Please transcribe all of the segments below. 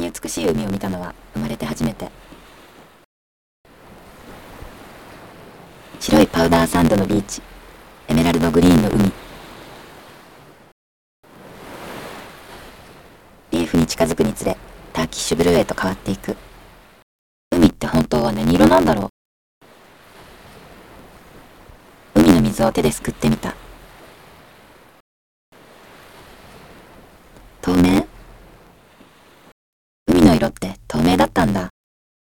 に美しい海を見たのは生まれて初めて。白いパウダーサンドのビーチ、エメラルドグリーンの海。リーフに近づくにつれ、ターキッシュブルーへと変わっていく。海って本当は何色なんだろう。海の水を手ですくってみた。透明？海の色って透明だったんだ。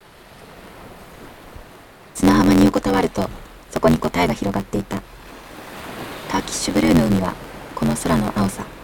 砂浜に横たわると、そこに答えが広がっていた。ターキッシュブルーの海はこの空の青さ。